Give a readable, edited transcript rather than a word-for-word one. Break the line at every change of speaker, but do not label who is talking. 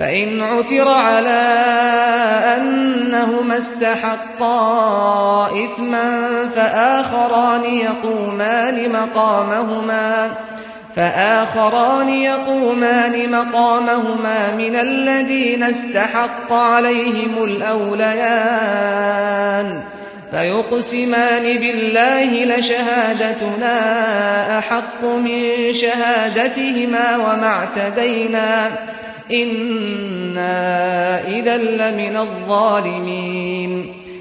فإن عثر على أنهما استحقا إثما فآخران يقومان مقامهما من الذين استحق عليهم الأوليان فيقسمان بالله لشهادتنا أحق من شهادتهما وما اعتدينا إنا إذا لمن الظالمين